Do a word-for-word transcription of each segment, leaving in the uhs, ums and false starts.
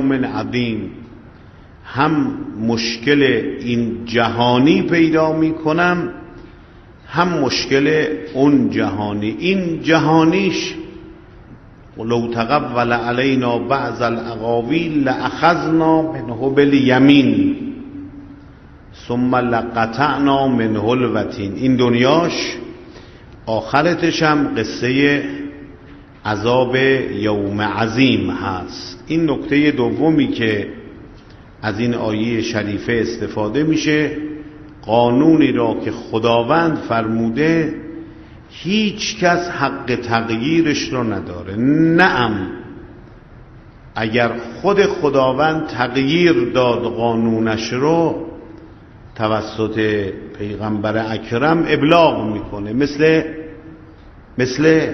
یوم عظیم، هم مشکل این جهانی پیدا میکنم هم مشکل اون جهانی. این جهانیش لو تقول علینا بعض الاقاویل لاخذنا منه بالیمین ثم لقطعنا منه الوتین. این دنیاش آخرتش هم قصه عذاب یوم عظیم هست. این نکته دومی که از این آیه شریفه استفاده میشه، قانونی را که خداوند فرموده هیچ کس حق تغییرش رو نداره. نعم اگر خود خداوند تغییر داد قانونش رو، توسط پیغمبر اکرم ابلاغ میکنه، مثل مثل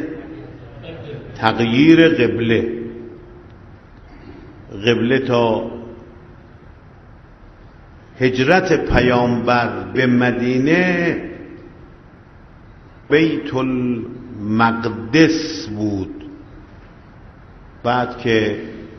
تغییر قبله. قبله تا هجرت پیامبر به مدینه بیت المقدس بود. بعد که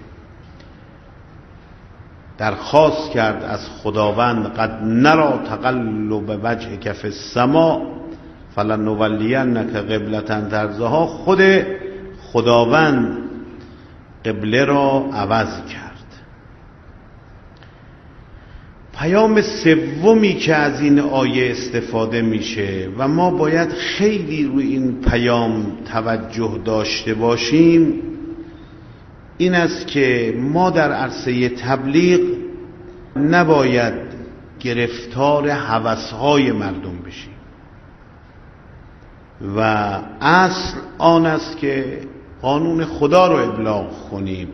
درخواست کرد از خداوند قد نرى تقلب وجهک فی السماء فلنولینک قبلة ترضاها، خود خداوند قبله را عوض کرد. پیام سومی که از این آیه استفاده میشه و ما باید خیلی روی این پیام توجه داشته باشیم این است که ما در عرصه تبلیغ نباید گرفتار هوس‌های مردم بشیم و اصل آن است که قانون خدا رو ابلاغ کنیم.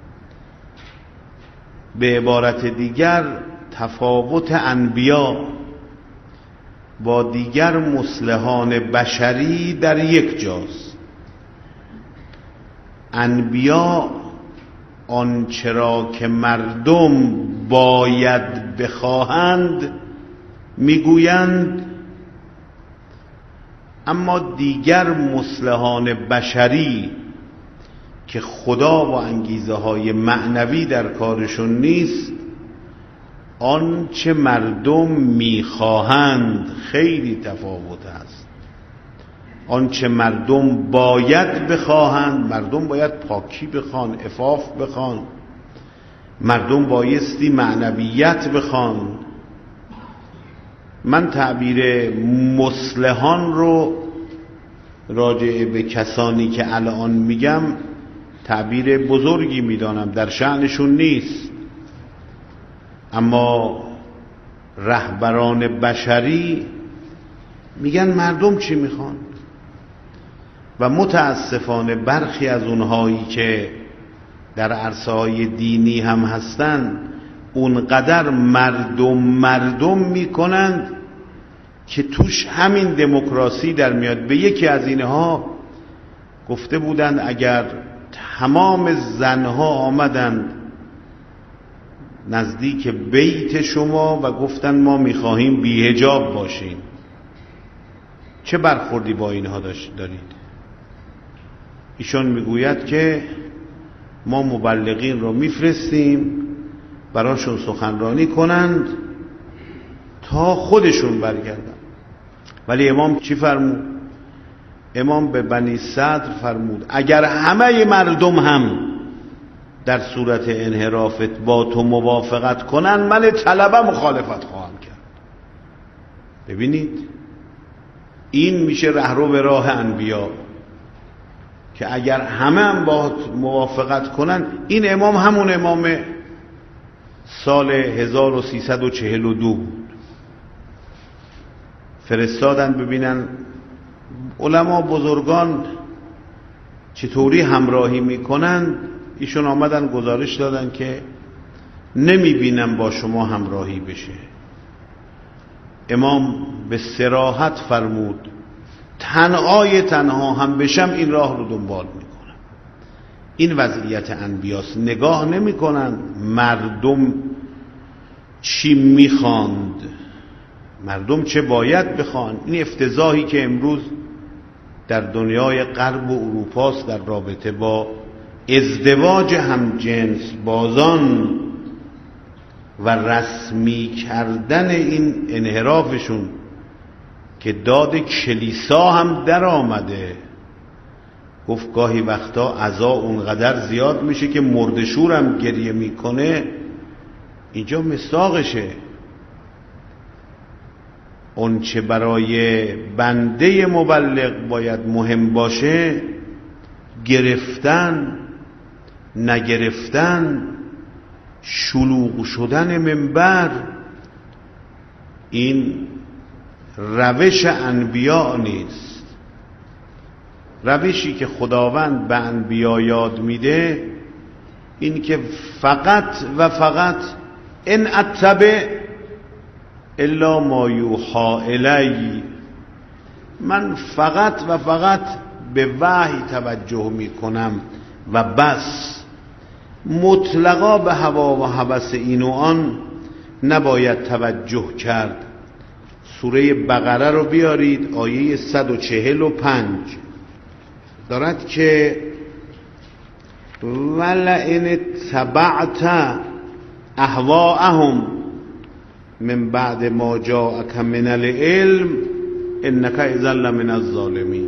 به عبارت دیگر تفاوت انبیا با دیگر مصلحان بشری در یک جاست. انبیا آنچه را که مردم باید بخواهند میگویند، اما دیگر مصلحان بشری که خدا و انگیزه های معنوی در کارشون نیست، آنچه مردم میخواهند خیلی تفاوت است. آنچه مردم باید بخواهند، مردم باید پاکی بخوان، عفاف بخوان، مردم بایستی معنویت بخوان. من تعبیر مصلحان رو راجع به کسانی که الان میگم تعبیر بزرگی میدانم، در شأنشون نیست، اما رهبران بشری میگن مردم چی میخوان و متاسفانه برخی از اونهایی که در عرصه‌های دینی هم هستن اونقدر مردم مردم میکنند که توش همین دموکراسی در میاد. به یکی از اینها گفته بودند اگر تمام زنها آمدند نزدیک بیت شما و گفتن ما میخواهیم بی حجاب باشیم، چه برخوردی با اینها دارید؟ ایشون میگوید که ما مبلغین رو میفرستیم براشون سخنرانی کنند تا خودشون برگردن. ولی امام چی فرمود؟ امام به بنی صدر فرمود اگر همه مردم هم در صورت انحرافت با تو موافقت کنن، من طلبه مخالفت خواهم کرد. ببینید این میشه رهرو به راه انبیا که اگر همه هم با موافقت کنن. این امام همون امام سال هزار و سیصد و چهل و دو بود. فرستادن ببینن علما بزرگان چطوری همراهی میکنن. ایشون آمدن گزارش دادن که نمیبینم با شما همراهی بشه. امام به صراحت فرمود تنهای تنها هم بشم این راه رو دنبال میکنم. این وضعیت انبیاست. نگاه نمیکنن مردم چی میخواند، مردم چه باید بخوان. این افتضاحی که امروز در دنیای غرب و اروپاست در رابطه با ازدواج همجنس بازان و رسمی کردن این انحرافشون که داد کلیسا هم در آمده. گفت گاهی وقتا عزا اونقدر زیاد میشه که مردشور هم گریه میکنه. اینجا مصداقشه. اون چه برای بنده مبلغ باید مهم باشه، گرفتن، نگرفتن، شلوغ شدن منبر، این روش انبیاء نیست. روشی که خداوند به انبیاء یاد میده این که فقط و فقط ان اتبع الا ما یوحی الی، من فقط و فقط به وحی توجه میکنم و بس. مطلقا به هوا و هوس این و آن نباید توجه کرد. سوره بقره رو بیارید، آیه صد و چهل و پنج دارد که ولئن اتبعت اهواءهم من بعد ما جاءک من العلم انک اذا لمن الظالمین.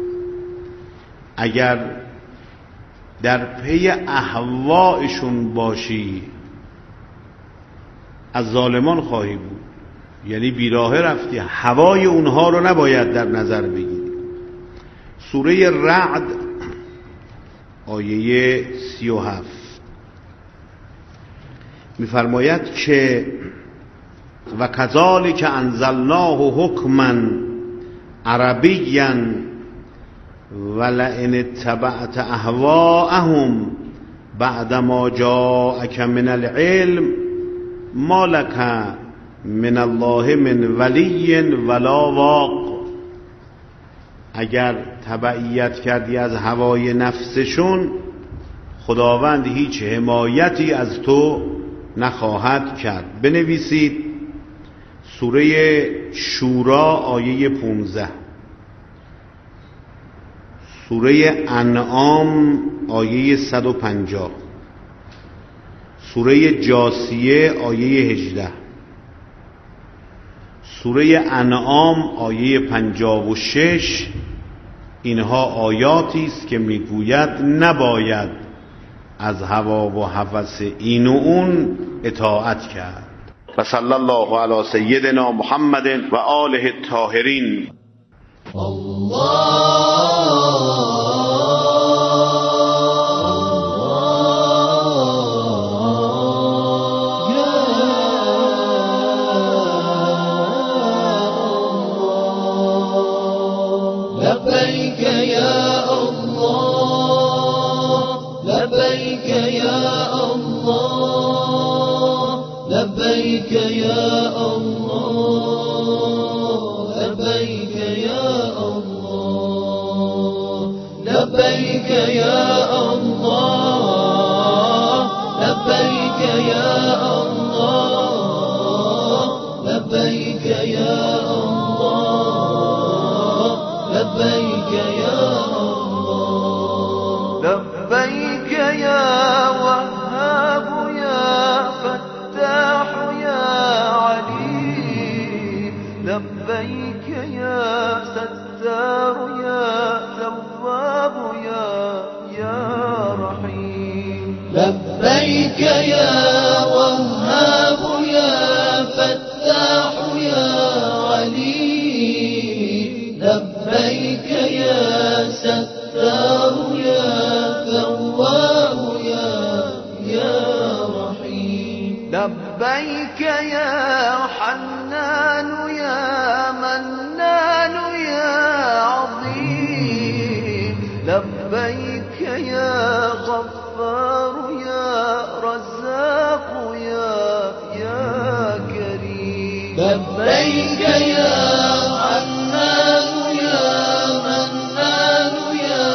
اگر در پی اهوایشون باشی از ظالمان خواهی بود، یعنی بیراه رفتی، هوای اونها رو نباید در نظر بگیری. سوره رعد آیه سی و هفت می‌فرماید که و کذالک انزلناه حکما عربیا ولئن اتبعت اهواءهم بعد ما جاءک من العلم ما لک من الله من ولی ولا واق. اگر تبعیت کردی از هوای نفسشون، خداوند هیچ حمایتی از تو نخواهد کرد. بنویسید سوره شورا آیه پانزده، سوره انعام آیه صد و پنجاه، سوره جاثیه آیه هجده، سوره انعام آیه پنجاه و شش. اینها آیاتی است که میگوید نباید از هوا و هوس این و اون اطاعت کرد. و صلی الله علی سیدنا محمد و آله الطاهرین. لبيك يا الله لبيك يا الله لبيك يا الله لبيك يا الله لبيك يا الله لبيك يا الله لبيك يا الله لبيك يا الله لبيك يا وهاب يا فتاح يا عليم لبيك يا ستار يا تواب يا يا رحيم لبيك يا وهاب يا فتاح يا عليم لبيك يا ستار يا تواب يا يا رحيم لبيك يا حنان يا منان يا عظيم لبيك يا غفار يا رزاق يا يا كريم لبيك يا حنان يا منان يا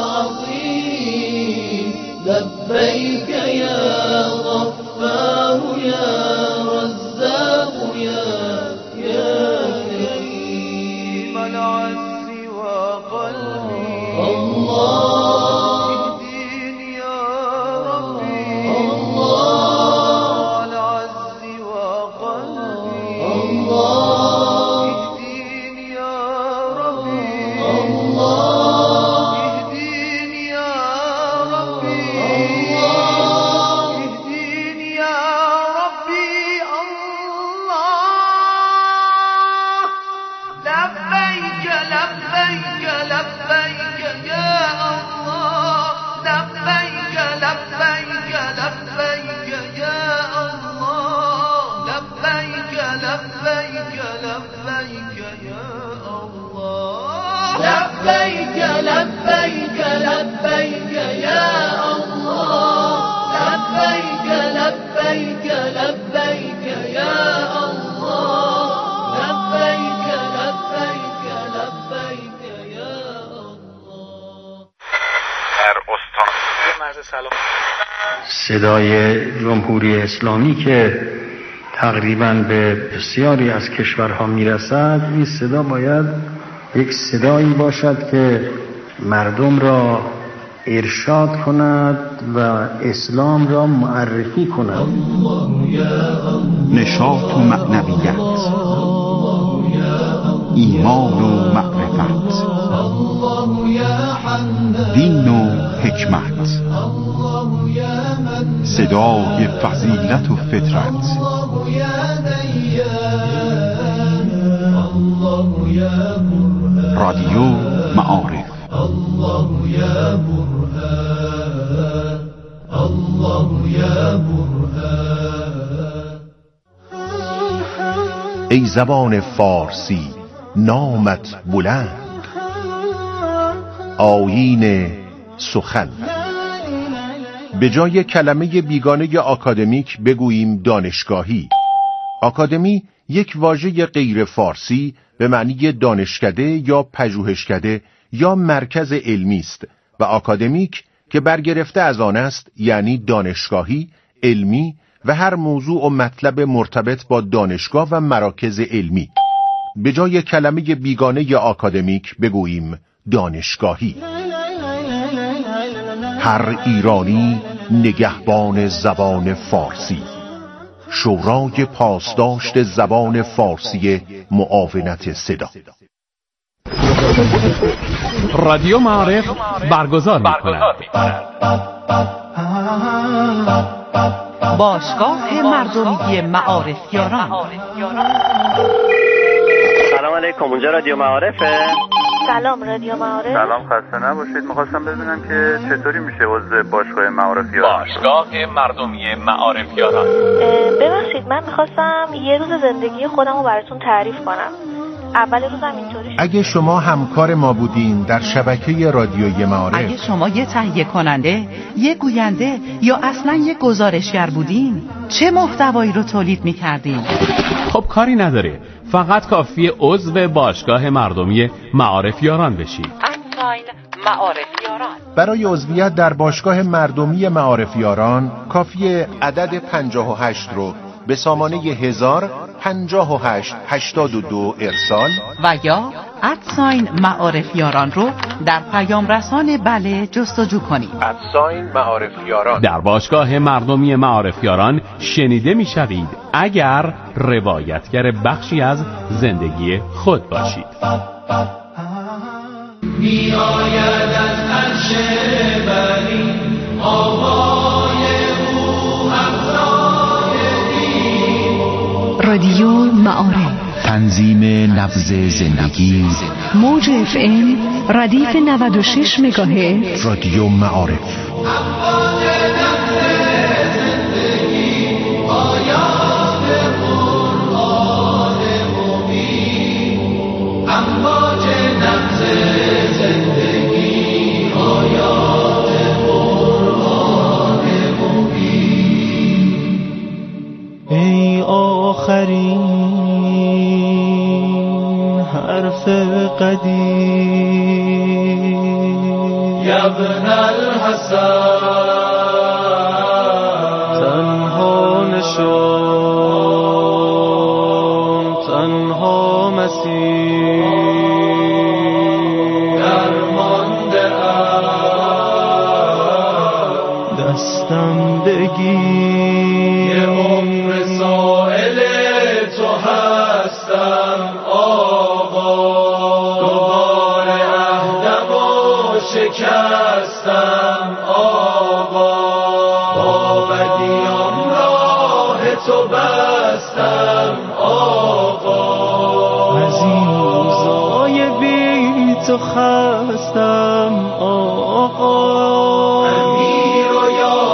عظيم لبيك يا غفار يا رزاق يا يا كريم العز وقلبي الله اهديني يا لبیک لبیک لبیک یا الله لبیک لبیک لبیک یا الله لبیک لبیک لبیک یا الله. در استان مرز سلام صدای جمهوری اسلامی که تقریباً به بسیاری از کشورها میرسد، این صدا باید یک صدایی باشد که مردم را ارشاد کند و اسلام را معرفی کند. نشاط و معنویت، ایمان و معرفت، دین و حکمت، صدای فضیلت و فطرت. رادیو معارف. ای زبان فارسی نامت بلند، آیین سخن. به جای کلمه بیگانه آکادمیک بگوییم دانشگاهی. آکادمی یک واژه غیر فارسی به معنی دانشکده یا پژوهشکده یا مرکز علمی است و آکادمیک که برگرفته از آن است یعنی دانشگاهی، علمی و هر موضوع و مطلب مرتبط با دانشگاه و مراکز علمی. به جای کلمه بیگانه آکادمیک بگوییم دانشگاهی. هر ایرانی نگهبان زبان فارسی. شورای پاسداشت زبان فارسی معاونت صدا. رادیو معارف برگزار می‌کند. باشگاه مردمی معارفیاران. سلام علیکم، اونجا رادیو معارفه؟ سلام، رادیو معارف. سلام، خسته نباشید. می‌خواستم ببینم که چطوری میشه عضو باشگاه معارفیاران. باشگاه مردمی معارفیاران. ببخشید، من می‌خواستم یه روز زندگی خودم رو براتون تعریف کنم. اول روزم اینطوری شد. اگه شما همکار ما بودین در شبکه رادیوی معارف، اگه شما یه تهیه کننده، یه گوینده یا اصلا یه گزارشگر بودین، چه محتوایی رو تولید می‌کردین؟ خب کاری نداره، فقط کافیه عضو باشگاه مردمی معارفیاران بشید. انلاین معارفیاران. برای عضویت در باشگاه مردمی معارفیاران کافیه عدد پنجاه و هشت رو به سامانه هزار پنجاه و هشت هشتاد و دو ارسال و یا ادساین معارفیاران رو در پیام رسان بله جستجو کنید. ادساین معارفیاران. در باشگاه مردمی معارفیاران شنیده میشوید اگر روایتگر بخشی از زندگی خود باشید. می آید از عرش بری آوای او افزای دین. رادیو معارف، تنظیم نبض زندگی. موج اف ام ردیف نود و شش مگاهرتز. رادیو معارف. امواج نبض زندگی، آیات قرآن مبین. امواج نبض زندگی، آیات قرآن مبین. ای آخرین حرف قدیم، یا ابن الحسن تنها نشان، تنها مسیر درمانده ام، دستم بگیر. یه عمر سائل تو هستم آقا، دوباره عهدم و شکستم آقا، با بدیام راه تو بستم آقا، از این روزای بی تو خستم آقا. امیر و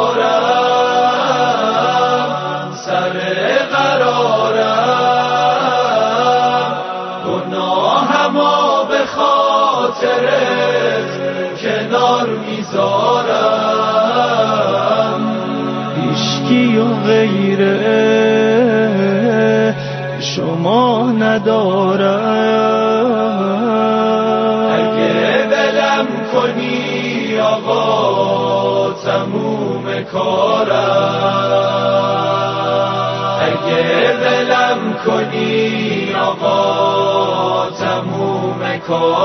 یارم سر قرارم، گناهما به خاطر خاطرت کنار میذارم، هیچکی و غیره شما ندارم. اگه بلم کنی آقا تموم کارم، اگه بلم کنی آقا تموم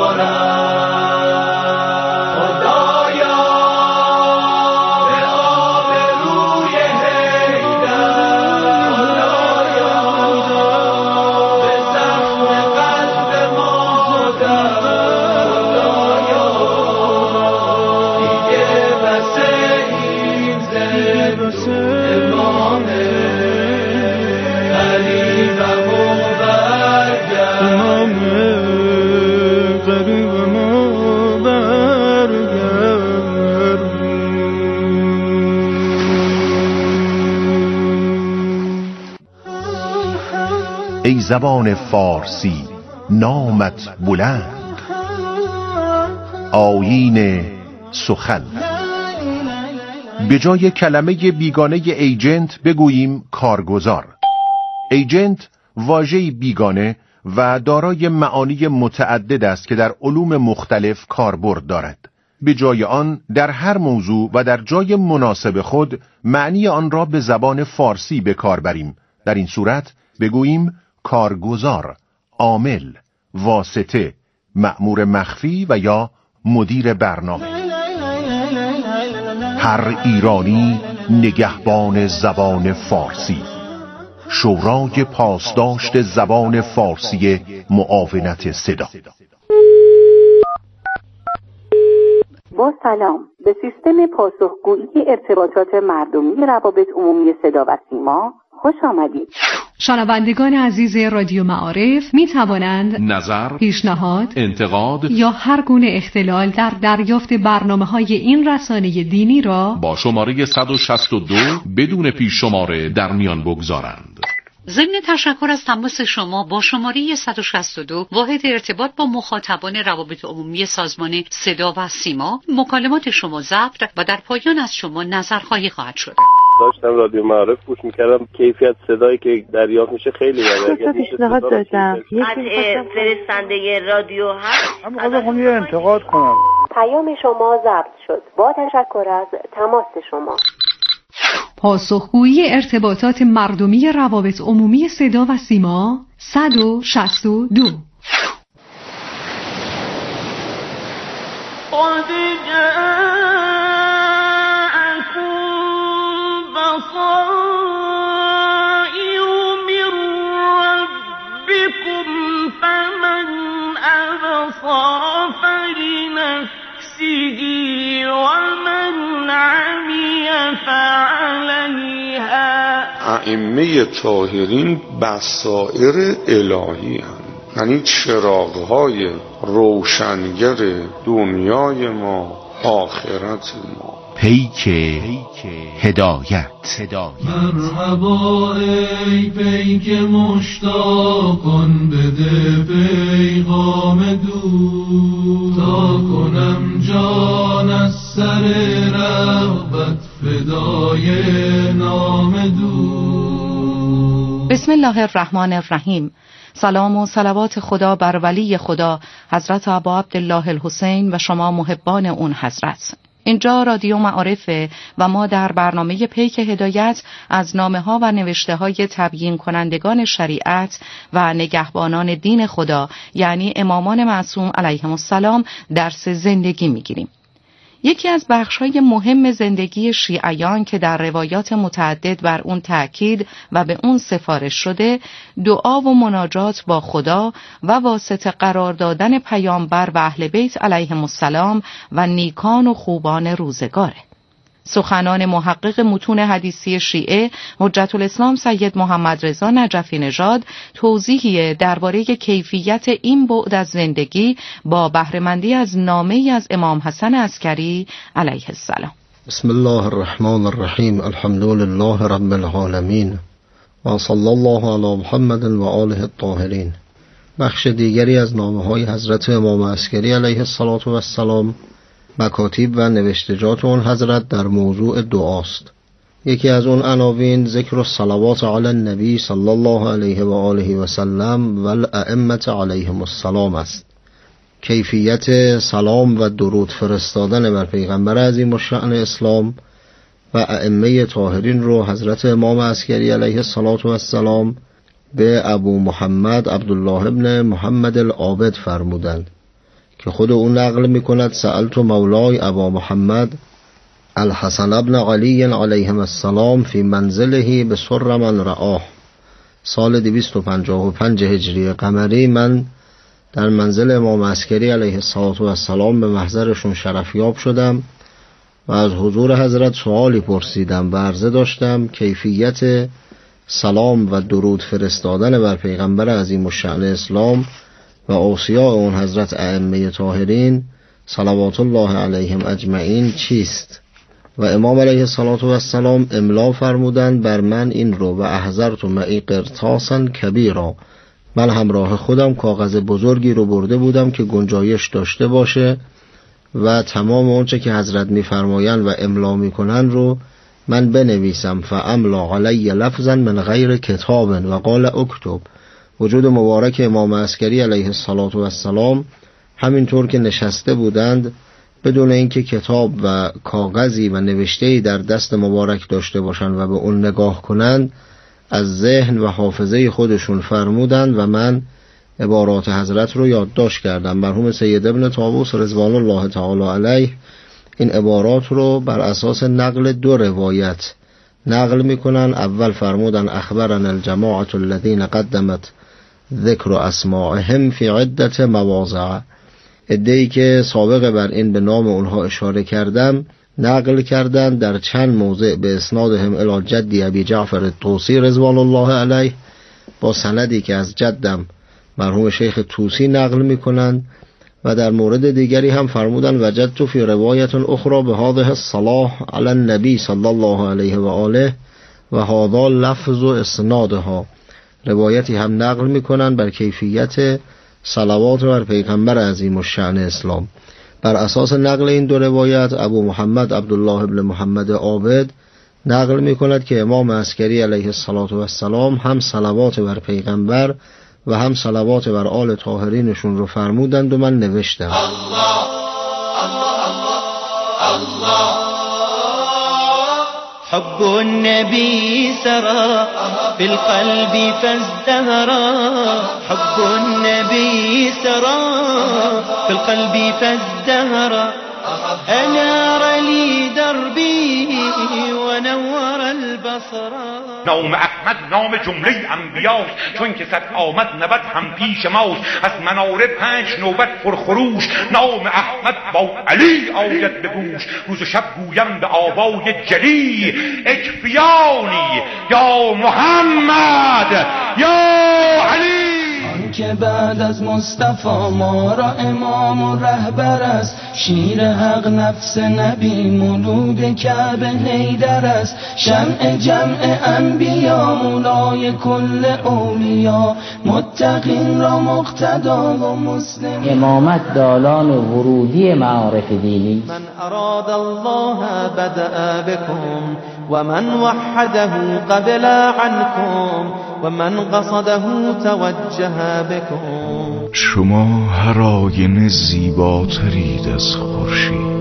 کارم. ای زبان فارسی نامت بلند، آیین سخن. به جای کلمه بیگانه ایجنت بگوییم کارگزار. ایجنت واژه‌ای بیگانه و دارای معانی متعدد است که در علوم مختلف کاربرد دارد. به جای آن در هر موضوع و در جای مناسب خود معنی آن را به زبان فارسی به کار بریم. در این صورت بگوییم کارگزار، عامل، واسطه، مأمور مخفی و یا مدیر برنامه. هر ایرانی نگهبان زبان فارسی. شورای پاسداشت زبان فارسی معاونت صدا. با سلام، به سیستم پاسخگویی ارتباطات مردمی روابط عمومی صدا و سیما خوش آمدید. شنوندگان عزیز رادیو معارف می توانند نظر، پیشنهاد، انتقاد یا هر گونه اختلال در دریافت برنامه‌های این رسانه دینی را با شماره صد و شصت و دو بدون پیش شماره در میان بگذارند. ضمن تشکر از تماس شما با شماره صد و شصت و دو واحد ارتباط با مخاطبان روابط عمومی سازمان صدا و سیما، مکالمات شما ضبط و در پایان از شما نظرخواهی خواهد شد. داشتم رادیو معارف گوش میکردم، کیفیت صدایی که دریافت میشه خیلی بده. پیشنهاد دادم قطع فرستنده رادیو هست. من خواهم یه انتقاد کنم. پیام شما ضبط شد. با تشکر از تماس شما. پاسخگویی ارتباطات مردمی روابط عمومی صدا و سیما صد و شصت و دو. قد جاءكم بصائر من ربكم فمن أبصر فلنفسه ومن عمي فعليها. ائمه طاهرین بصائر الهی هم، یعنی چراغ‌های روشنگر دنیای ما، آخرت ما. پیک هدایت. مرحبا ای پیک مشتاقان، بده پیغام دور تا کنم جان از سر رغبت فدای نام دور. بسم الله الرحمن الرحیم. سلام و صلوات خدا بر ولی خدا حضرت ابا عبدالله الحسین و شما محبان اون حضرت. اینجا رادیو معارفه و ما در برنامه پیک هدایت از نامه ها و نوشته های تبیین کنندگان شریعت و نگهبانان دین خدا، یعنی امامان معصوم علیهم السلام، درس زندگی میگیریم. یکی از بخش‌های مهم زندگی شیعیان که در روایات متعدد بر اون تأکید و به اون سفارش شده، دعا و مناجات با خدا و واسطه قرار دادن پیامبر و اهل بیت علیهم السلام و نیکان و خوبان روزگاره. سخنان محقق متون حدیثی شیعه حجت الاسلام سید محمد رضا نجفی نژاد توضیحی درباره کیفیت این بعد از زندگی با بهره‌مندی از نامه‌ای از امام حسن عسکری علیه السلام. بسم الله الرحمن الرحیم. الحمد لله رب العالمین و صلی الله علی محمد و آله الطاهرین. بخش دیگری از نامه‌های حضرت امام عسکری علیه السلام مکاتیب و نوشتجات اون حضرت در موضوع دعاست. یکی از اون عناوین ذکر الصلوات علی النبی صلی الله علیه و آله و سلم و الائمه علیهم السلام است. کیفیت سلام و درود فرستادن بر پیغمبر عظیم الشأن اسلام و ائمه طاهرین رو حضرت امام عسکری علیه السلام به ابو محمد عبدالله ابن محمد العابد فرمودند که خود اون نقل میکند سألت مولای ابا محمد الحسن ابن علی علیهم السلام فی منزله به سر من رآه. سال دویست و پنجاه و پنج هجری قمری من در منزل امام عسکری علیه السلام به محضرشون شرفیاب شدم و از حضور حضرت سوالی پرسیدم و عرضه داشتم کیفیت سلام و درود فرستادن بر پیغمبر عظیم الشأن اسلام و اوصیاء اون حضرت ائمه طاهرین صلوات الله علیهم اجمعین چیست؟ و امام علیه السلام املا فرمودند بر من این رو و احضرت معی قرطاسا کبیرا. من همراه خودم کاغذ بزرگی رو برده بودم که گنجایش داشته باشه و تمام اونچه که حضرت میفرمایند و املا میکنن رو من بنویسم. فاملا علی لفظا من غیر کتاب و قال اکتب. وجود مبارک امام عسکری علیه السلام همینطور که نشسته بودند بدون اینکه کتاب و کاغذی و نوشته‌ای در دست مبارک داشته باشند و به اون نگاه کنند از ذهن و حافظه خودشون فرمودند و من عبارات حضرت رو یادداشت کردم. مرحوم سید ابن طاووس رضوان الله تعالی علیه این عبارات رو بر اساس نقل دو روایت نقل میکنن. اول فرمودن اخبرنا الجماعة الذين قدمت ذکر اسماعهم فی عدت مواضع. عده‌ای که سابقه بر این به نام اونها اشاره کردم نقل کردن در چند موضع به اسنادهم الی جدی ابی جعفر الطوسی رضوان الله علیه با سندی که از جدم مرحوم شیخ طوسی نقل میکنند و در مورد دیگری هم فرمودن وجدت فی روایت اخرى به هذه الصلاة علی النبی صلی الله علیه و آله و هذا لفظ و اسنادها. روایتی هم نقل میکنن بر کیفیت صلوات بر پیغمبر عظیم الشأن اسلام. بر اساس نقل این دو روایت ابو محمد عبدالله ابن محمد عابد نقل میکند که امام عسکری علیه السلام هم صلوات بر پیغمبر و هم صلوات بر آل طاهرینشون رو فرمودند و من نوشتم. الله الله الله الله حب النبي سرى في القلب فازدهرا. حب النبي سرى في القلب فازدهرا. أنار لي دربي ونور البصر. نام احمد نام جمله انبیاست چون که صد آمد نبد هم پیش ماست. از مناره پنج نوبت پرخروش نام احمد با علی آید به گوش. روز و شب گویم به آوای جلی اکفیانی یا محمد یا علی. که بعد از مصطفی ما را امام و رهبر است. شیر حق نفس نبی مولود کعبه حیدر است. شمع جمع انبیا مولای کل اولیا. متقین را مقتدا و مسلم. امامت دالان ورودی معارف دینی. من اراد الله بدأ بكم و من وحده قبل عنكم و من قصده توجه بكم. شما هر آینه زیباترید از خورشید.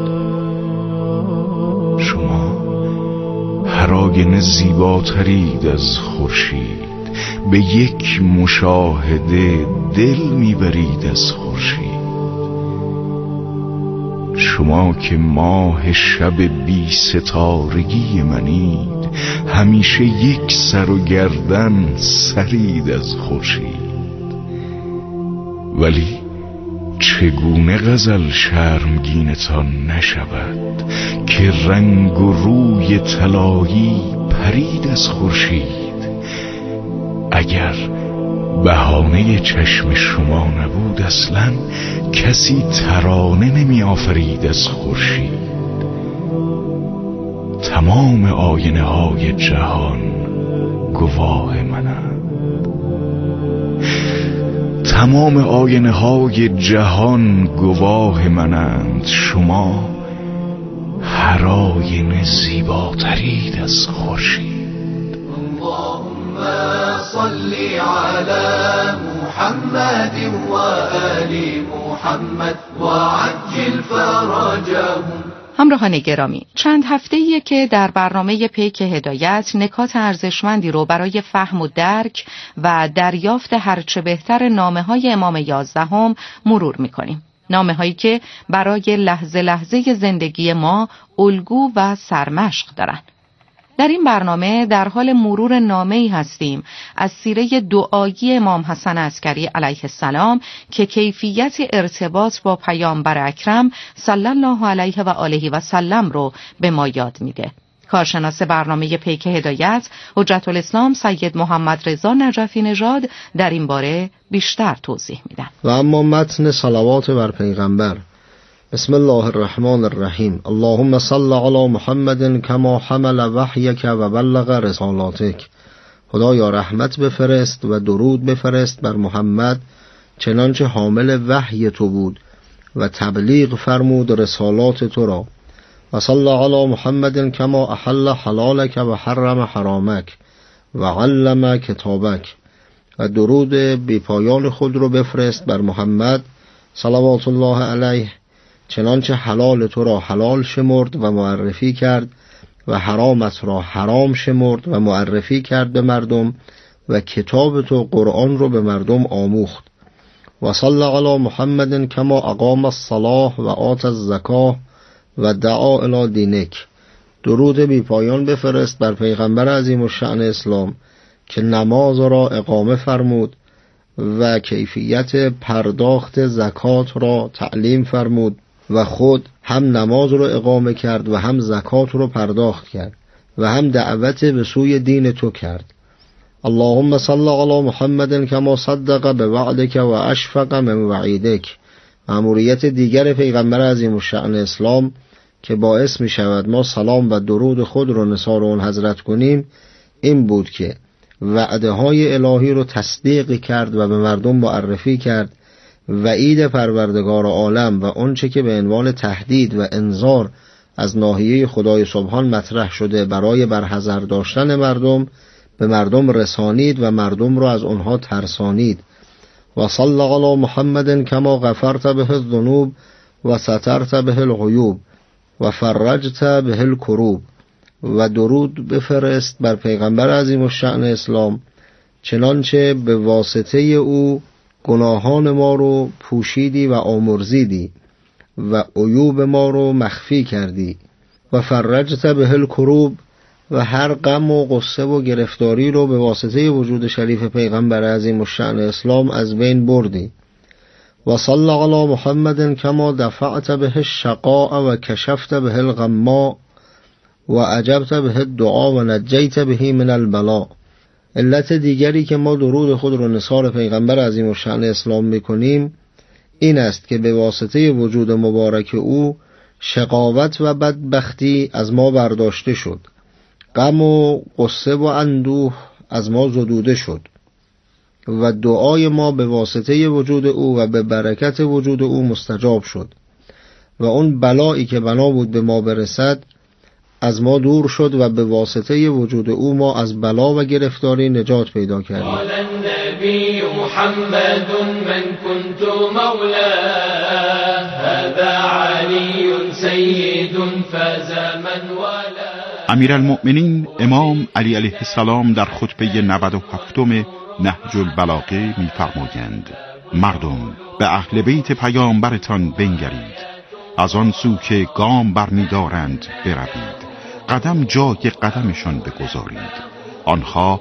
شما هر آینه زیباترید از خورشید. به یک مشاهده دل میبرید از خورشید. شما که ماه شب بی ستارگی منید همیشه یک سر و گردن سرید از خورشید. ولی چگونه غزل شرمگینتان نشود که رنگ و روی طلایی پرید از خورشید. اگر بهانه چشم شما نبود اصلا کسی ترانه نمی آفرید از خورشید. تمام آینه های جهان گواه منند. تمام آینه های جهان گواه منند، شما هر آینه زیباترید از خورشید. اللهم صل علی محمد و آل محمد و عجل فرجهم. همراهان گرامی، چند هفته‌ایه که در برنامه پیک هدایت نکات ارزشمندی رو برای فهم و درک و دریافت هرچه بهتر نامه‌های امام یازدهم مرور می‌کنیم. نامه‌هایی که برای لحظه لحظه زندگی ما الگو و سرمشق دارن. در این برنامه در حال مرور نامه‌ای هستیم از سیره دعایی امام حسن عسکری علیه السلام که کیفیت ارتباط با پیامبر اکرم صلی الله علیه و آله و سلم رو به ما یاد میده. کارشناس برنامه پیک هدایت حجت الاسلام سید محمد رضا نجفی نژاد در این باره بیشتر توضیح میدن. و اما متن صلوات بر پیغمبر. بسم الله الرحمن الرحیم. اللهم صل علی محمد کما حمل وحیک و بلغ رسالاتک. خدایا رحمت بفرست و درود بفرست بر محمد چنانچه حامل وحی تو بود و تبلیغ فرمود رسالات تو را. و صل علی محمد کما احل حلالک و حرم حرامک و علم کتابک. و درود بی پایان خود رو بفرست بر محمد صلوات الله علیه چنانچه حلال تو را حلال شمرد و معرفی کرد و حرامت را حرام شمرد و معرفی کرد به مردم و کتاب تو قرآن رو به مردم آموخت. و صلی علی محمد کما اقام الصلاة و آت الزکاة و دعا الی دینک. درود بی پایان بفرست بر پیغمبر عظیم الشأن اسلام که نماز را اقامه فرمود و کیفیت پرداخت زکات را تعلیم فرمود و خود هم نماز رو اقامه کرد و هم زکات رو پرداخت کرد و هم دعوت به سوی دین تو کرد. اللهم صل علی محمد کما صدق به وعدک و اشفق من وعیدک. مأموریت دیگر پیغمبر عظیم الشأن اسلام که باعث می شود ما سلام و درود خود رو نثار اون حضرت کنیم این بود که وعده های الهی رو تصدیق کرد و به مردم معرفی کرد. وعید پروردگار عالم و آنچه که به عنوان تهدید و انذار از ناحیه خدای سبحان مطرح شده برای برحذر داشتن مردم به مردم رسانید و مردم را از آنها ترسانید. و صلی علی محمد کما غفرت به الذنوب و سترت به العیوب و فرجت به الکروب. و درود بفرست بر پیغمبر عظیم الشأن اسلام چنانچه به واسطه او گناهان ما رو پوشیدی و آمرزیدی و عیوب ما رو مخفی کردی. و فرجت به الکروب و هر غم و غصه و گرفتاری رو به واسطه وجود شریف پیغمبر عظیم الشأن اسلام از بین بردی. و صلی علی محمد کما دفعت به الشقاء و کشفت به الغما و عجبت به الدعا و نجیت به من البلا. علت دیگری که ما درود خود رو نثار پیغمبر عظیم الشأن اسلام میکنیم این است که به واسطه وجود مبارک او شقاوت و بدبختی از ما برداشته شد، غم و غصه و اندوه از ما زدوده شد و دعای ما به واسطه وجود او و به برکت وجود او مستجاب شد و اون بلایی که بنا بود به ما برسد از ما دور شد و به واسطه وجود او ما از بلا و گرفتاری نجات پیدا کردیم. قال النبی محمد من كنت مولاه هذا علی سید فاز من ولا. امیرالمؤمنین امام علی علیه السلام در خطبه نود و هفتم نهج البلاغه می‌فرمایند: مردم به اهل بیت پیامبرتان بنگرید، از آن سو که گام برمی‌دارند بروید، قدم جای قدمشان بگذارید. آنها